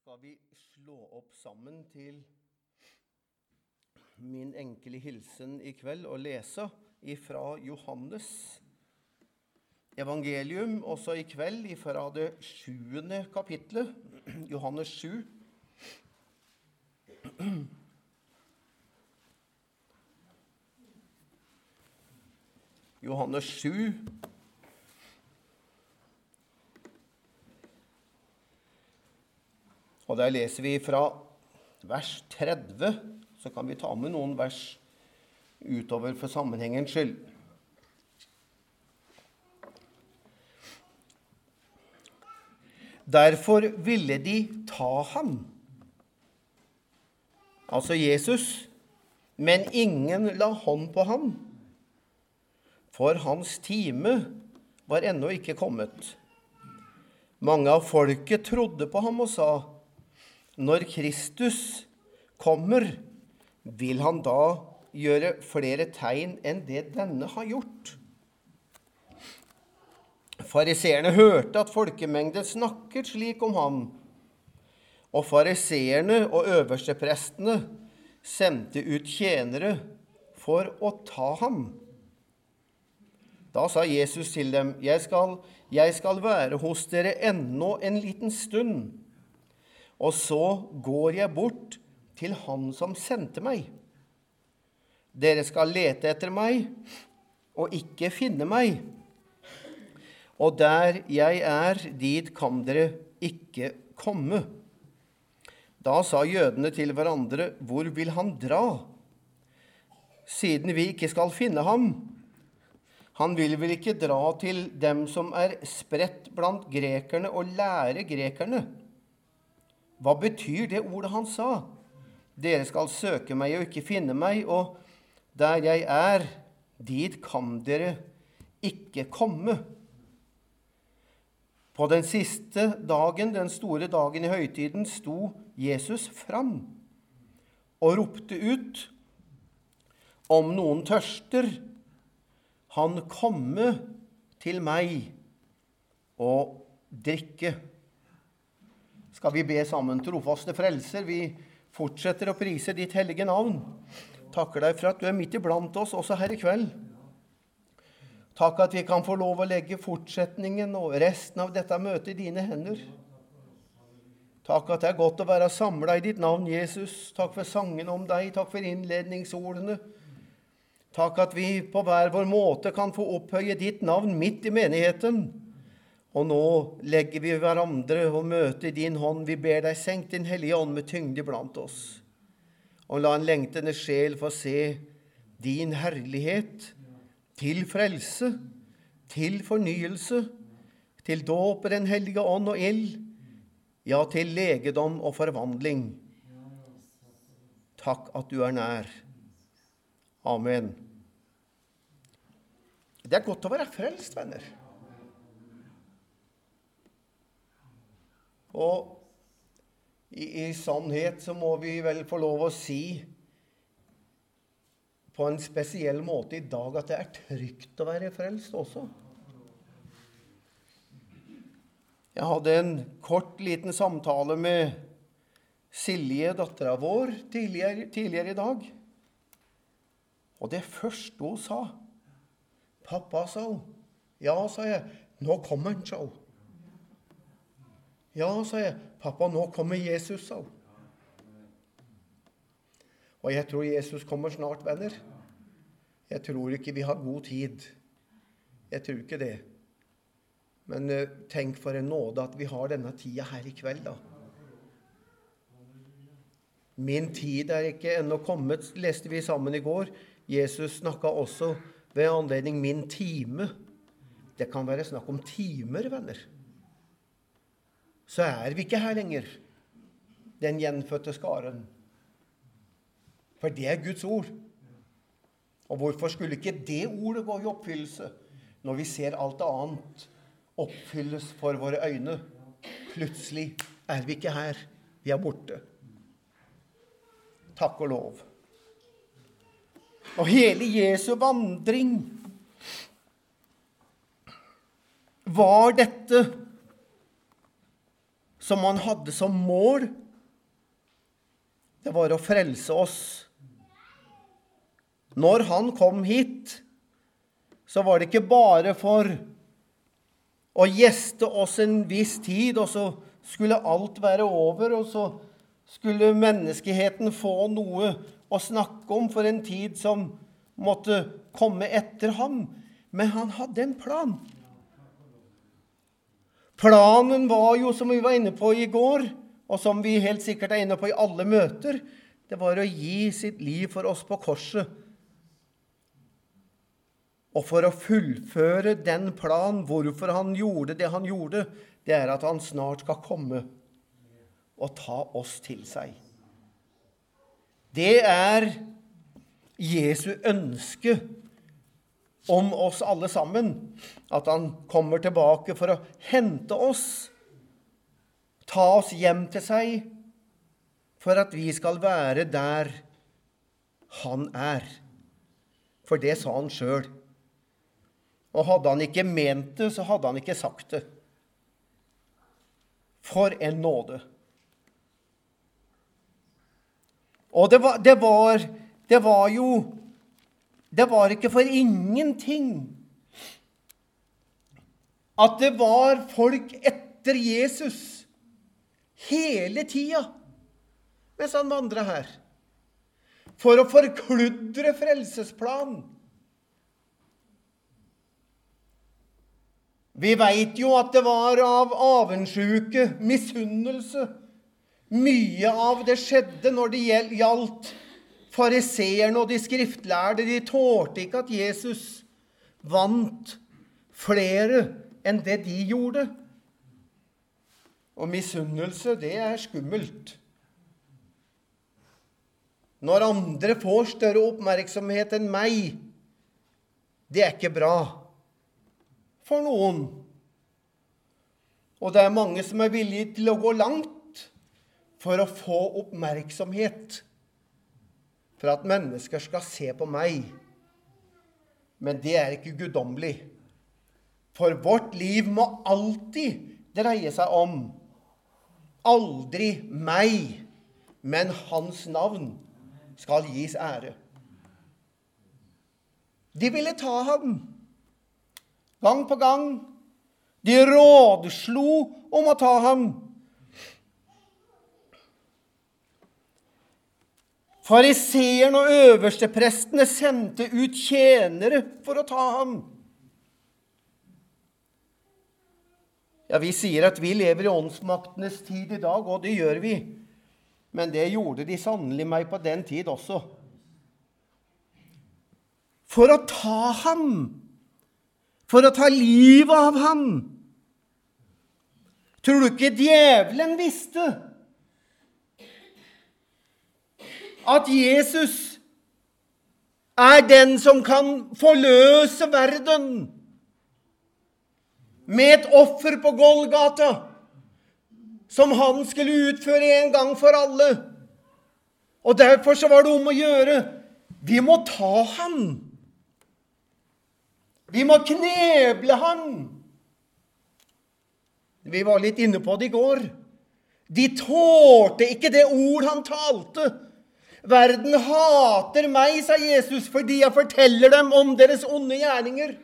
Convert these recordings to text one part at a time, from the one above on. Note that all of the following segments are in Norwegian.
skal vi slå opp sammen til min enkle hilsen i kveld og lese ifra Johannes evangelium, også i kveld ifra det 7. kapitlet, Johannes 7. Johannes 7. Og der leser vi fra vers 30, så kan vi ta med noen vers utover for sammenhengens skyld. Derfor ville de ta ham, altså Jesus, men ingen la hånd på ham, for hans time var ennå ikke kommet. Mange av folket trodde på ham og sa, når Kristus kommer, vil han da gjøre flere tegn enn det denne har gjort? Fariseerne hørte at folkemengden snakket slik om ham, og fariseerne og øversteprestene sendte ut tjenere for å ta ham. Da sa Jesus til dem, jeg skal være hos dere ennå en liten stund, og så går jeg bort til han som sendte meg. Dere skal lete etter meg, og ikke finne meg. Og der jeg er, dit kan dere ikke komme. Da sa jødene til hverandre, hvor vil han dra? Siden vi ikke skal finne ham. Han vil vel ikke dra til dem som er spredt blant grekerne og lære grekerne. Hva betyr det ordet han sa? Dere skal søke meg og ikke finne meg, og der jeg er, dit kan dere ikke komme. På den siste dagen, den store dagen i høytiden, sto Jesus fram og ropte ut, om noen tørster, han komme til meg og drikke. Skal vi be sammen, trofaste frelser, vi fortsetter å prise ditt hellige navn. Takker deg for at du er midt iblant oss, også her i kveld. Takk at vi kan få lov å legge fortsetningen og resten av dette møtet i dine hender. Takk at det er godt å være samlet i ditt navn, Jesus. Takk for sangen om deg, takk for innledningsordene. Takk at vi på hver vår måte kan få opphøye ditt navn midt i menigheten. Og nå legger vi hverandre og møter din hånd. Vi ber deg, senk din hellige ånd med tyngde blant oss. Og la en lengtende sjel få se din herlighet til frelse, til fornyelse, til dåp i den hellige ånd og ild, ja, til legedom og forvandling. Takk at du er nær. Amen. Det er godt å være frelst, venner. Og i sannhet så må vi vel få lov å si på en spesiell måte i dag at det er trygt å være frelst også. Jeg hadde en kort liten samtale med Silje, datteren vår, tidligere i dag. Og det første hun sa, pappa, sa hun. Ja, sa jeg, nå kommer han, sa hun. Ja, sa jeg, pappa, nå kommer Jesus, sa hun. Og jeg tror Jesus kommer snart, venner. Jeg tror ikke vi har god tid. Jeg tror ikke det. Men tenk for en nåde at vi har denne tida her i kveld, da. Min tid er ikke ennå kommet, leste vi sammen i går. Jesus snakket også ved anledning min time. Det kan være snakk om timer, venner. Så er vi ikke her lenger, den gjenfødte skaren. For det er Guds ord. Og hvorfor skulle ikke det ordet gå i oppfyllelse, når vi ser alt annet oppfylles for våre øyne? Plutselig er vi ikke her, vi er borte. Takk og lov. Og hele Jesu vandring var dette som han hadde som mål, det var å frelse oss. Når han kom hit, så var det ikke bare for å gjeste oss en viss tid, og så skulle alt være over, og så skulle menneskeheten få noe å snakke om for en tid som måtte komme etter ham. Men han hadde en plan. Planen var jo, som vi var inne på i går, og som vi helt sikkert er inne på i alle møter, det var å gi sitt liv for oss på korset. Og for å fullføre den plan, hvorfor han gjorde det han gjorde, det er at han snart skal komme og ta oss til seg. Det er Jesu ønske om oss alle sammen, at han kommer tilbake for å hente oss, ta oss hjem til seg, for at vi skal være der han er. For det sa han selv. Og hadde han ikke ment det, så hadde han ikke sagt det. For en nåde. Og det var ikke for ingenting at det var folk etter Jesus hele tiden mens han vandret her, for å forkludre frelsesplanen. Vi vet jo at det var av avundsjuke, misunnelse. Mye av det skjedde når det gjaldt fariseerne og de skriftlærde. De tålte ikke at Jesus vant flere enn det de gjorde. Og misunnelse, det er skummelt. Når andre får større oppmerksomhet enn meg, det er ikke bra for noen. Og det er mange som er villige til å gå langt for å få oppmerksomhet, for at mennesker skal se på meg. Men det er ikke guddommelig. For vårt liv må alltid dreie seg om aldri meg, men hans navn skal gis ære. De ville ta ham. Gang på gang. De rådslo om å ta ham. Fariseerne og øversteprestene sendte ut tjenere for å ta ham. Ja, vi sier at vi lever i åndsmaktenes tid i dag, og det gjør vi. Men det gjorde de sannelig meg på den tid også. For å ta ham. For å ta livet av ham. Tror du ikke djevelen visste at Jesus er den som kan forløse verden med et offer på Golgata, som han skulle utføre en gang for alle? Og derfor så var det om å gjøre. Vi må ta ham. Vi må kneble ham. Vi var litt inne på det i går. De tålte ikke det ord han talte. Verden hater meg, sa Jesus, fordi jeg forteller dem om deres onde gjerninger.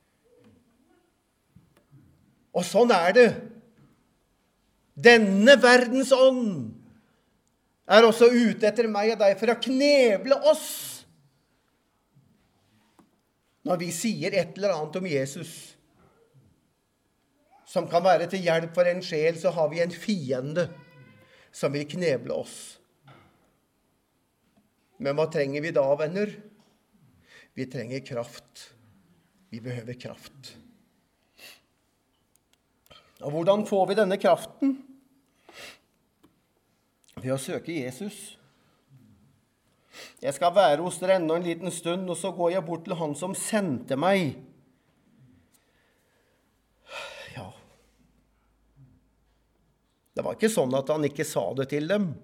Og sånn er det. Denne verdens ånd er også ute etter meg og deg for å kneble oss. Når vi sier et eller annet om Jesus, som kan være til hjelp for en sjel, så har vi en fiende som vil kneble oss. Men hva trenger vi da, venner? Vi trenger kraft. Vi behøver kraft. Og hvordan får vi denne kraften? Ved å søke Jesus. Jeg skal være hos dere enda en liten stund, og så går jeg bort til han som sendte meg. Ja. Det var ikke sånn at han ikke sa det til dem.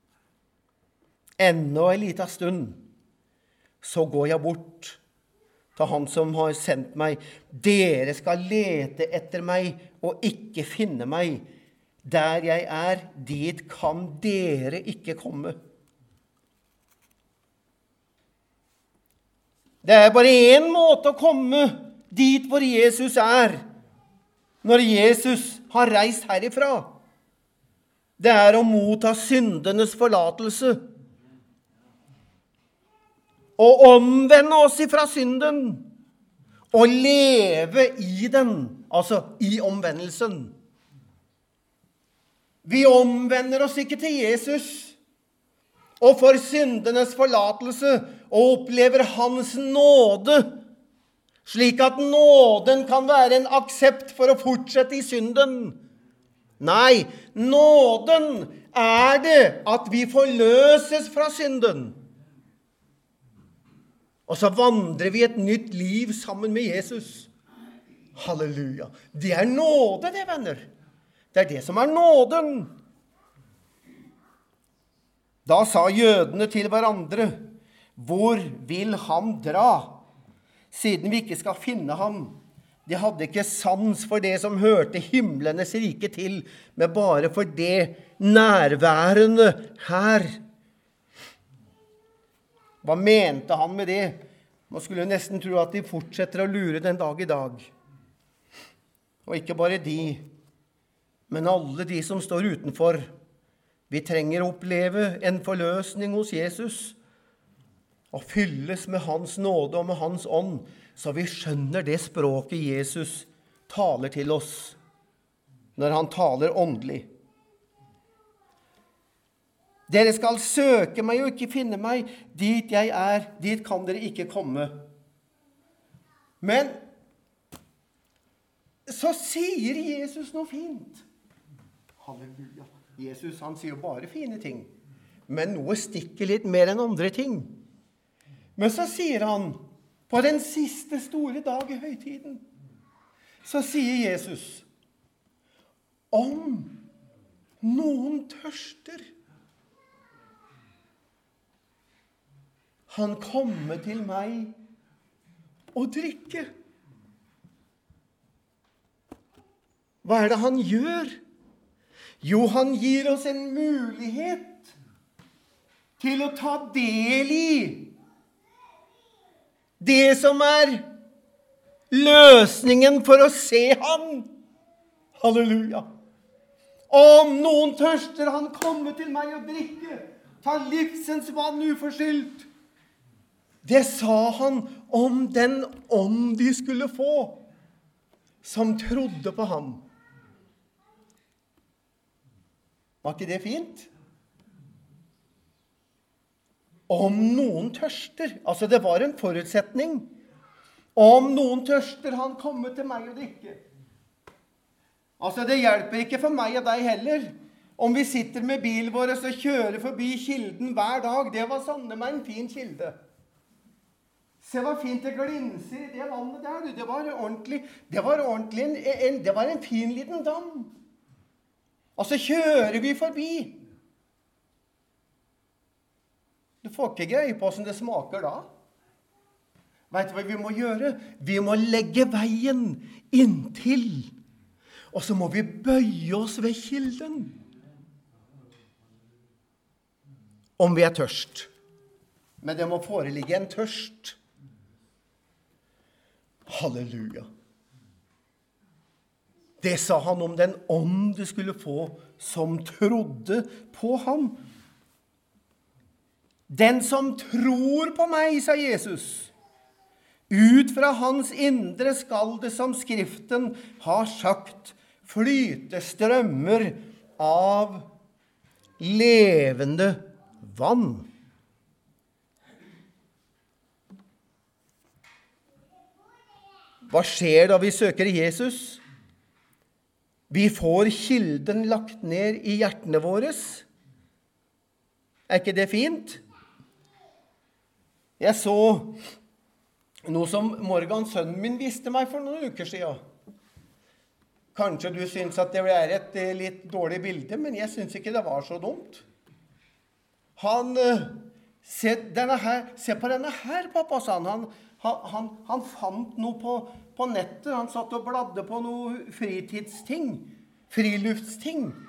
Enda en liten stund, så går jeg bort til han som har sendt meg. Dere skal lete etter meg og ikke finne meg. Der jeg er, dit kan dere ikke komme. Det er bare en måte å komme dit hvor Jesus er, når Jesus har reist herifra. Det er å motta syndenes forlatelse, og omvende oss ifra synden, og leve i den, altså i omvendelsen. Vi omvender oss ikke til Jesus, og får syndenes forlatelse, og opplever hans nåde, slik at nåden kan være en aksept for å fortsette i synden. Nei, nåden er det at vi forløses fra synden. Og så vandrer vi et nytt liv sammen med Jesus. Halleluja. Det er nåde, det, venner. Det er det som er nåden. Da sa jødene til hverandre, hvor vil han dra, siden vi ikke skal finne ham? De hadde ikke sans for det som hørte himlenes rike til, men bare for det nærværende her. Hva mente han med det? Man skulle nesten tro at de fortsetter å lure den dag i dag. Og ikke bare de, men alle de som står utenfor. Vi trenger å oppleve en forløsning hos Jesus, og fylles med hans nåde og med hans ånd, så vi skjønner det språket Jesus taler til oss, når han taler åndelig. Dere skal søke meg og ikke finne meg. Dit jeg er, dit kan dere ikke komme. Men så sier Jesus noe fint. Halleluja. Jesus, han sier jo bare fine ting. Men noe stikker litt mer enn andre ting. Men så sier han, på den siste store dag i høytiden, så sier Jesus, om noen tørster, han kommer til meg og drikke. Hva er det han gjør? Jo, han gir oss en mulighet til å ta del i det som er løsningen for å se han. Halleluja. Om noen tørster, han kommer til meg og drikke. Ta livsens vann uforskyldt. Det sa han om den ånd de skulle få, som trodde på ham. Var ikke det fint? Om noen tørster, altså det var en forutsetning. Om noen tørster, han kommer til meg og drikke. Altså det hjelper ikke for meg og deg heller. Om vi sitter med bilen vår og kjører forbi kilden hver dag, det var sannelig meg en fin kilde. Se hva fint det glinser i det vannet der. Det var en fin liten dam. Og så kjører vi forbi. Du får ikke greie på hvordan det smaker da. Vet du hva vi må gjøre? Vi må legge veien inntil. Og så må vi bøye oss ved kilden. Om vi er tørst. Men det må foreligge en tørst. Halleluja. Det sa han om den ånd du skulle få som trodde på ham. Den som tror på meg, sa Jesus, ut fra hans indre skal det, som Skriften har sagt, flyte strømmer av levende vann. Hva skjer da vi søker Jesus? Vi får kilden lagt ned i hjertene våre. Er ikke det fint? Jeg så noe som Morgan, sønnen min, viste meg for noen uker siden. Kanskje du synes at det er et litt dårlig bilde, men jeg synes ikke det var så dumt. Se på denne her, pappa, sa han. Han fant noe på nettet. Han satt og bladde på noe fritidsting, friluftsting.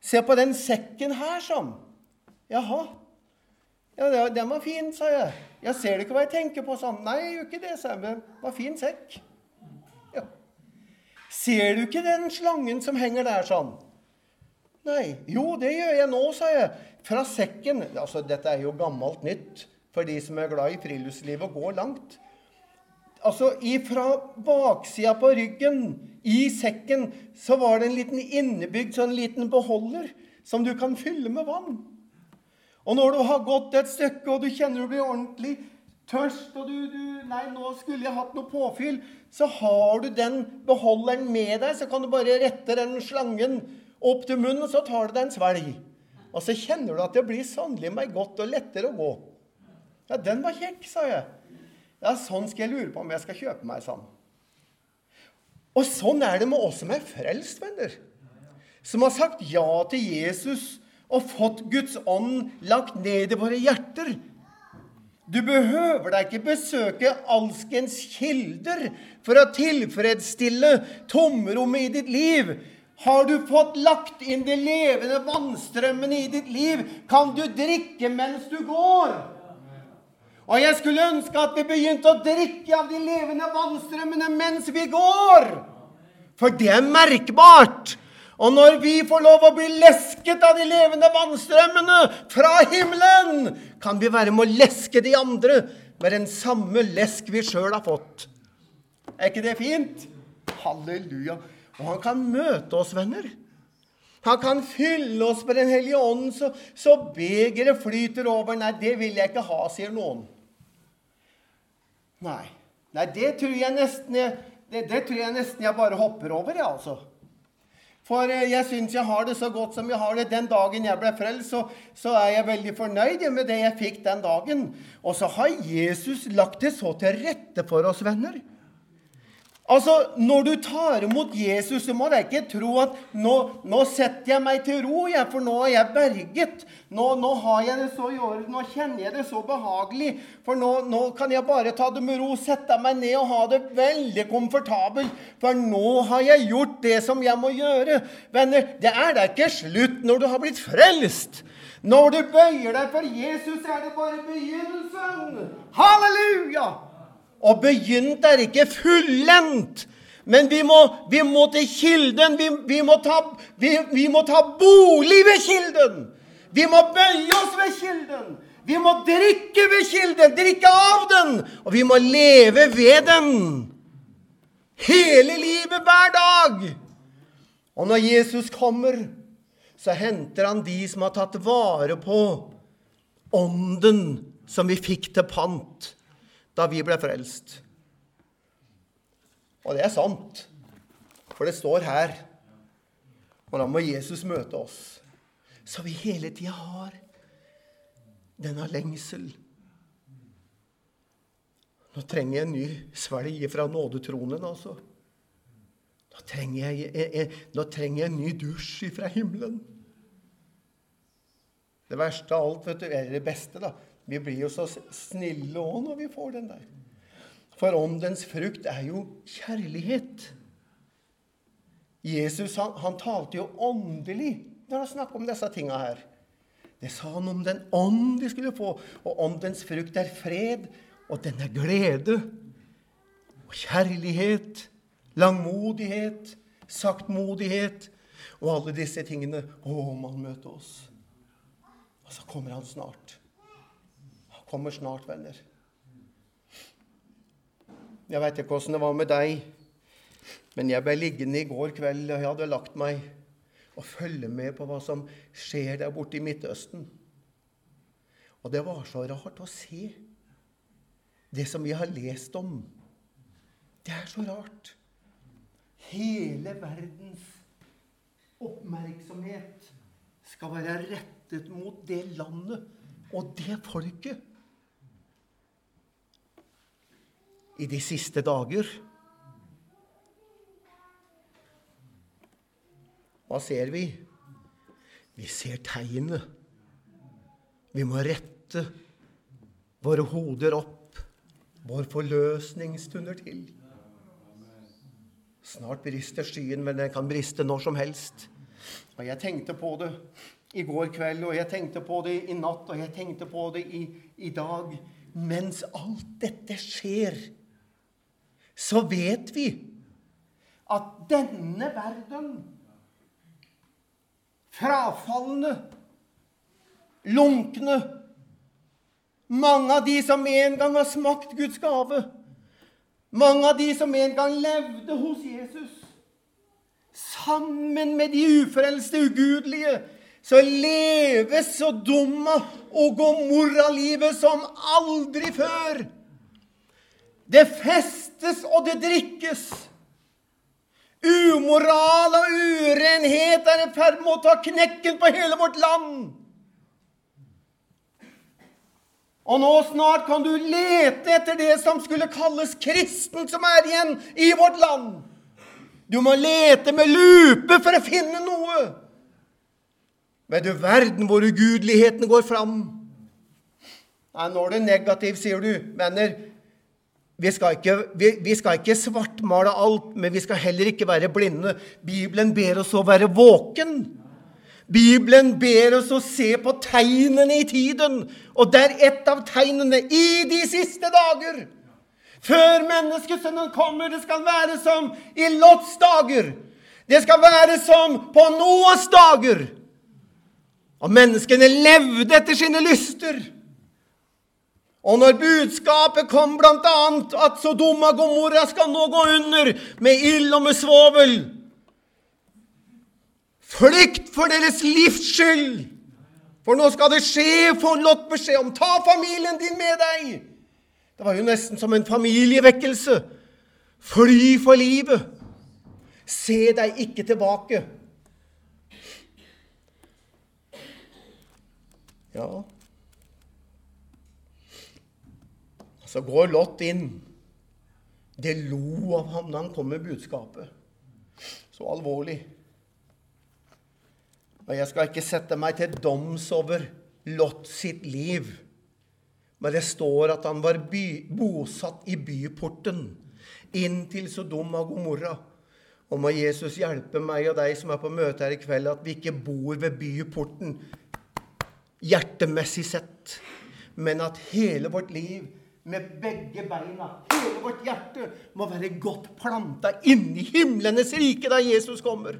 Se på den sekken her, sånn. Jaha. Ja, den var fin, sa jeg. Jeg ser ikke hva jeg tenker på, sånn. Nei, jeg gjør ikke det, sa jeg, men det var fin sekk. Ja. Ser du ikke den slangen som henger der, sånn? Nei. Jo, det gjør jeg nå, sa jeg. Fra sekken. Altså, dette er jo gammelt nytt for de som er glad i friluftsliv og går langt. Altså, fra baksida på ryggen, i sekken, så var det en liten innebygd, sånn liten beholder, som du kan fylle med vann. Og når du har gått et stykke, og du kjenner du blir ordentlig tørst, og nei, nå skulle jeg hatt noe påfyll, så har du den beholderen med deg, så kan du bare rette den slangen opp til munnen, og så tar du deg en svelg. Og så kjenner du at det blir sannelig meg godt og lettere å gå. Ja, den var kjekk, sa jeg. Ja, sånn skal jeg lure på om jeg skal kjøpe meg sånn. Og sånn er det med oss som er frelst, venner. Som har sagt ja til Jesus og fått Guds ånd lagt ned i våre hjerter. Du behøver deg ikke besøke alskens kilder for å tilfredsstille tomrommet i ditt liv. Har du fått lagt inn de levende vannstrømmene i ditt liv, kan du drikke mens du går. Og jeg skulle ønske at vi begynte å drikke av de levende vannstrømmene mens vi går. For det er merkbart. Og når vi får lov å bli lesket av de levende vannstrømmene fra himmelen, kan vi være med å leske de andre med den samme lesk vi selv har fått. Er ikke det fint? Halleluja. Og han kan møte oss, venner. Han kan fylle oss med den hellige ånden, så begeret flyter over. Nei, det vil jeg ikke ha, sier noen. Nei, det tror jeg nesten jeg bare hopper over, ja, altså. For jeg synes jeg har det så godt som jeg har det. Den dagen jeg ble frelst, så er jeg veldig fornøyd med det jeg fikk den dagen. Og så har Jesus lagt det så til rette for oss, venner. Altså, når du tar imot Jesus, så må du ikke tro at nå setter jeg meg til ro, for nå er jeg berget. Nå har jeg det så i orden, nå kjenner jeg det så behagelig. For nå kan jeg bare ta det med ro, sette meg ned og ha det veldig komfortabelt. For nå har jeg gjort det som jeg må gjøre. Venner, det er da ikke slutt når du har blitt frelst. Når du bøyer deg for Jesus, er det bare begynnelsen. Halleluja! Og begynt er ikke fullendt, men vi må til kilden, vi må ta bolig ved kilden. Vi må bøye oss ved kilden. Vi må drikke ved kilden, drikke av den, og vi må leve ved den. Hele livet, hver dag. Og når Jesus kommer, så henter han de som har tatt vare på ånden som vi fikk til pant da vi ble frelst. Og det er sant, for det står her. Og da må Jesus møte oss, så vi hele tiden har denne lengsel. Nå trenger jeg en ny svelg fra nådetronen, altså. Nå trenger jeg en ny dusj fra himmelen. Det verste av alt, vet du, er det beste da. Vi blir jo så snille også når vi får den der. For åndens frukt er jo kjærlighet. Jesus, han talte jo åndelig når han snakket om disse tingene her. Det sa han om den ånd de skulle få. Og åndens frukt er fred, og den er glede, og kjærlighet, langmodighet, saktmodighet, og alle disse tingene. Man møter oss. Og så kommer han snart. Kommer snart, venner. Jeg vet ikke hvordan det var med deg, men jeg ble liggende i går kveld, og jeg hadde lagt meg og følge med på hva som skjer der borte i Midtøsten. Og det var så rart å se det som vi har lest om. Det er så rart. Hele verdens oppmerksomhet skal være rettet mot det landet og det folket. I de siste dager. Hva ser vi? Vi ser tegnene. Vi må rette våre hoder opp. Vår forløsning stunder til. Snart brister skyen, men den kan briste når som helst. Og jeg tenkte på det i går kveld, og jeg tenkte på det i natt, og jeg tenkte på det i dag. Mens alt dette skjer, så vet vi at denne verden, frafallende, lunkne, mange av de som en gang har smakt Guds gave, mange av de som en gang levde hos Jesus, sammen med de ufrelste ugudelige, så leves Sodoma og Gomorra-livet som aldri før. Det festes og det drikkes. Umoral og urenhet i ferd med å ta knekken på hele vårt land. Og nå snart kan du lete etter det som skulle kalles kristen som igjen i vårt land. Du må lete med lupe for å finne noe. Men du verden hvor ugudeligheten går fram. Nei, nå det negativt, sier du. Venner, vi skal ikke svartmale alt, men vi skal heller ikke være blinde. Bibelen ber oss å være våken. Bibelen ber oss å se på tegnene i tiden. Og det et av tegnene i de siste dager. Før menneskesønnen kommer, det skal være som i Lots dager. Det skal være som på Noas dager. Og menneskene levde etter sine lyster. Og når budskapet kom blant annet at Sodoma og Gomorra skal nå gå under med ild og med svovel. Flykt for deres livs skyld. For nå skal det skje, få Lot beskjed om. Ta familien din med deg. Det var jo nesten som en familievekkelse. Fly for livet. Se deg ikke tilbake. Ja. Så går Lot inn. Det lo av ham når han kom med budskapet. Så alvorlig. Og jeg skal ikke sette meg til doms over Lot sitt liv. Men det står at han var bosatt i byporten inn til Sodoma og Gomorra. Og må Jesus hjelpe meg og deg som på møte her i kveld at vi ikke bor ved byporten hjertemessig sett, men at hele vårt liv med begge beina, hele vårt hjerte må være godt plantet inn i himlenes rike da Jesus kommer.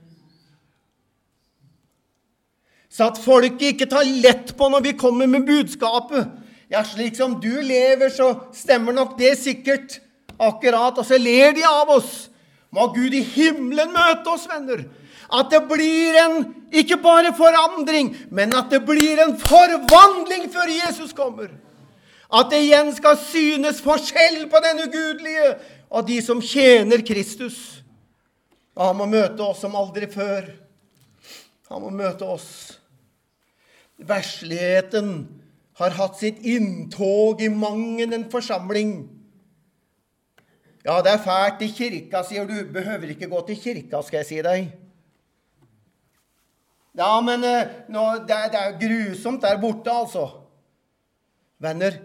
Så at folk ikke tar lett på når vi kommer med budskapet. Ja, slik som du lever, så stemmer nok det sikkert akkurat, og så ler de av oss. Må Gud i himmelen møte oss, venner. At det blir ikke bare forandring, men at det blir en forvandling før Jesus kommer. At det igjen skal synes forskjell på den ugudelige og de som tjener Kristus. Og han må møte oss som aldri før. Han må møte oss. Versligheten har hatt sitt inntog i mang en forsamling. Ja, det fælt i kirka, sier du. Behøver ikke gå til kirka, skal jeg si deg. Ja, men det er grusomt der borte, altså. Venner,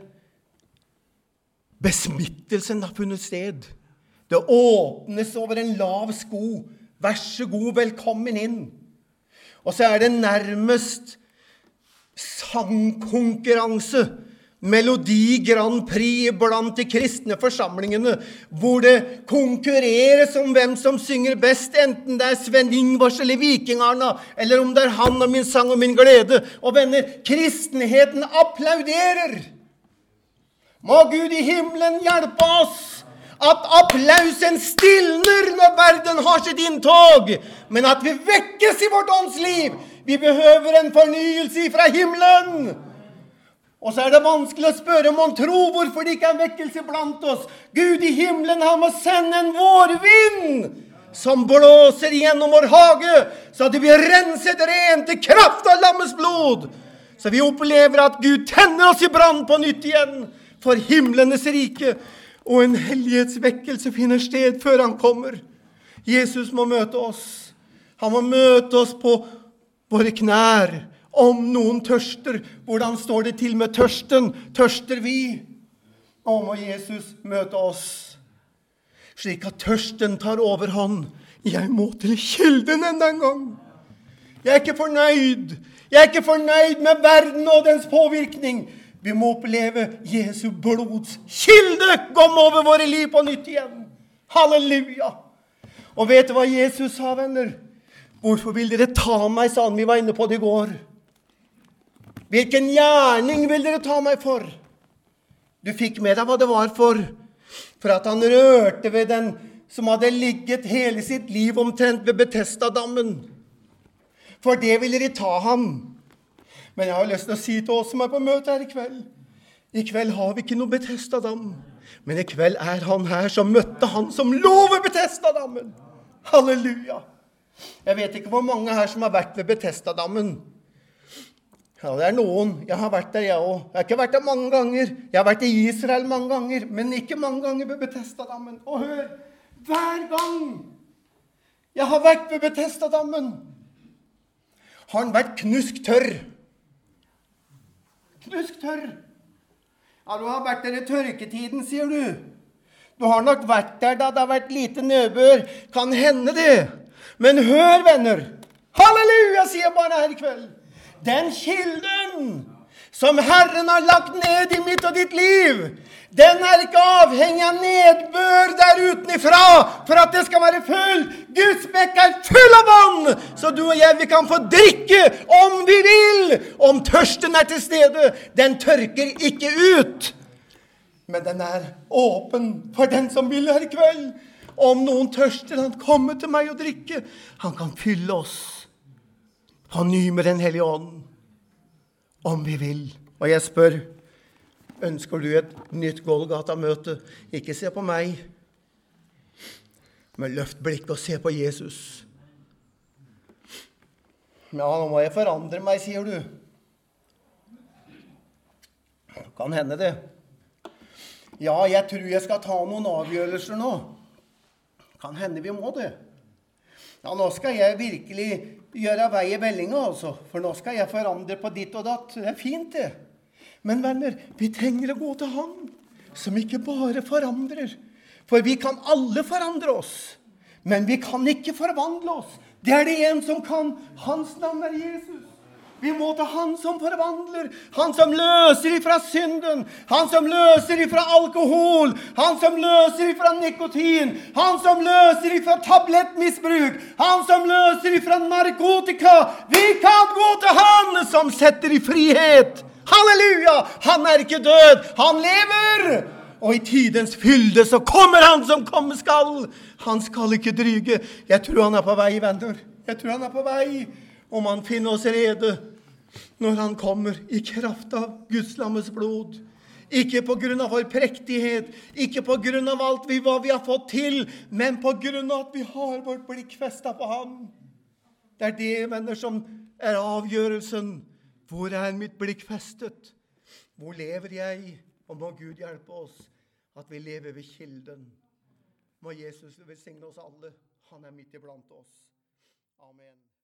besmittelsen har funnet sted. Det åpnes over en lav sko. Vær så god, velkommen inn. Og så er det nærmest sangkonkurranse, Melodi Grand Prix blant de kristne forsamlingene, hvor det konkurreres om hvem som synger best, enten det er Sven Ingvars eller Vikingarna, eller om det er han og min sang og min glede. Og venner, kristenheten applauderer. Må Gud i himmelen hjelpe oss at applausen stilner når verden har sitt inntog, men at vi vekkes i vårt åndsliv. Vi behøver en fornyelse fra himmelen. Og så er det vanskelig å spørre om man tror hvorfor det ikke er vekkelse blant oss. Gud i himmelen, han må sende en vårvind som blåser gjennom vår hage, så at det blir renset rent til kraft av lammets blod. Så vi opplever at Gud tenner oss i brann på nytt igjen for himlenes rike, og en hellighetsvekkelse finner sted før han kommer. Jesus må møte oss. Han må møte oss på våre knær. Om noen tørster, hvordan står det til med tørsten? Tørster vi? Å, må Jesus møte oss, slik at tørsten tar overhånd. Jeg må til kilden enda en gang. Jeg er ikke fornøyd. Jeg er ikke fornøyd med verden og dens påvirkning. Vi må oppleve Jesu blods kilde komme over våre liv på nytt igjen. Halleluja! Og vet du hva Jesus sa, venner? Hvorfor vil dere ta meg, sa han, vi var inne på det i går. Hvilken gjerning vil dere ta meg for? Du fikk med deg hva det var for. For at han rørte ved den som hadde ligget hele sitt liv omtrent ved Betesda-dammen. For det ville de ta ham. Men jeg har lyst til å si til oss som er på møte her i kveld. I kveld har vi ikke noe Betesda-dam. Men i kveld er han her som møtte han som lover Betesda-dammen. Halleluja! Jeg vet ikke hvor mange her som har vært ved Betesda-dammen. Ja, det er noen. Jeg har vært der, jeg også. Jeg har ikke vært der mange ganger. Jeg har vært i Israel mange ganger, men ikke mange ganger ved Betesda-dammen. Og hør, hver gang jeg har vært ved Betesda-dammen, har han vært knusktørr. Knusktørr. Ja, du har vært der i tørketiden, sier du. Du har nok vært der da det har vært lite nedbør. Kan hende det. Men hør, venner. Halleluja, sier jeg bare her i kveld. Den kilden som Herren har lagt ned i mitt og ditt liv, den er ikke avhengig av nedbør der utenifra for at det skal være full. Guds bekk er full av vann, så du og jeg vi kan få drikke om vi vil. Om tørsten er til stede, den tørker ikke ut. Men den er åpen for den som vil her i kveld. Om noen tørster, han kommer til meg og drikke. Han kan fylle oss på ny med den hellige ånd. Om vi vil. Og jeg spør, ønsker du et nytt Golgata-møte? Ikke se på meg, men løft blikk og se på Jesus. Ja, nå må jeg forandre meg, sier du. Kan hende det. Ja, jeg tror jeg skal ta noen avgjørelser nå. Kan hende vi må det. Ja, nå skal jeg virkelig gjøre vei i vellinga, altså. For nå skal jeg forandre på ditt og datt. Det er fint, det. Men venner, vi trenger å gå til han, som ikke bare forandrer. For vi kan alle forandre oss. Men vi kan ikke forvandle oss. Det er det en som kan. Hans navn er Jesus. Vi må til han som forvandler, han som løser ifra synden, han som løser ifra alkohol, han som løser ifra nikotin, han som løser ifra tablettmisbruk, han som løser ifra narkotika. Vi kan gå til han som setter i frihet. Halleluja! Han er ikke død, han lever! Og i tidens fylde så kommer han som komme skal. Han skal ikke dryge. Jeg tror han er på vei, venner. Jeg tror han er på vei. Om han finner oss rede når han kommer i kraft av Guds lammes blod. Ikke på grunn av vår prektighet, ikke på grunn av alt hva vi har fått til, men på grunn av at vi har vårt blikk festet på ham. Det er det, venner, som er avgjørelsen. Hvor er mitt blikk festet? Hvor lever jeg? Og må Gud hjelpe oss at vi lever ved kilden. Må Jesus velsigne oss alle. Han er midt iblant oss. Amen.